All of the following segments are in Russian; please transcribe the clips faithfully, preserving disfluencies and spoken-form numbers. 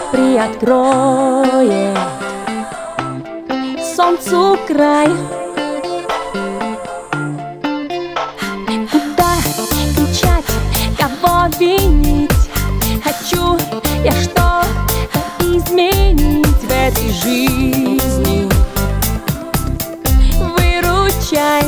приоткроет солнцу край. Куда кричать, кого винить? Хочу я что-то изменить в этой жизни. Выручай.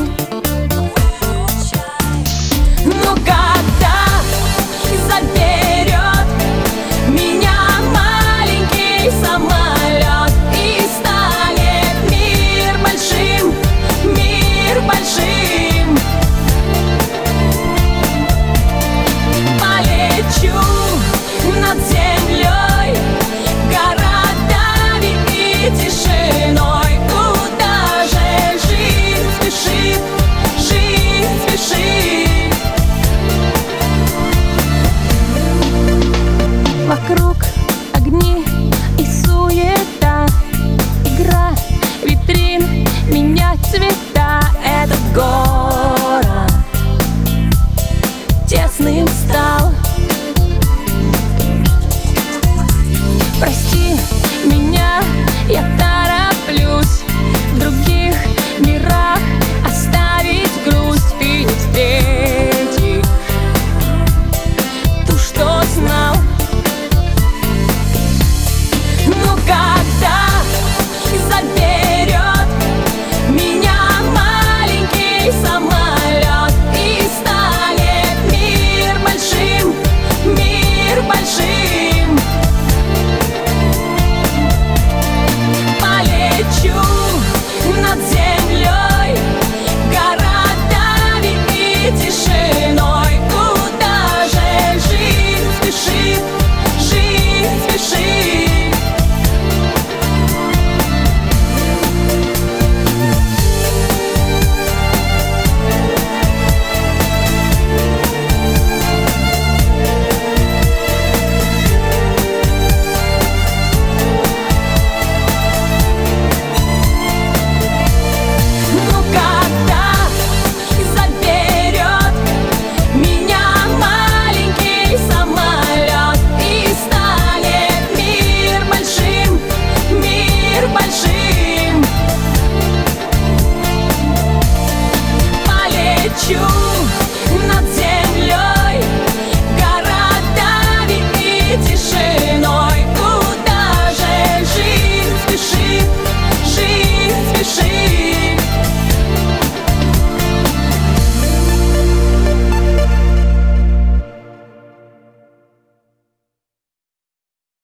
Ну когда заберет меня маленький самолет и станет мир большим, мир большим, полечу над землей, городами и тишиной. Куда же жизнь спешит, жизнь спешит. Вокруг огни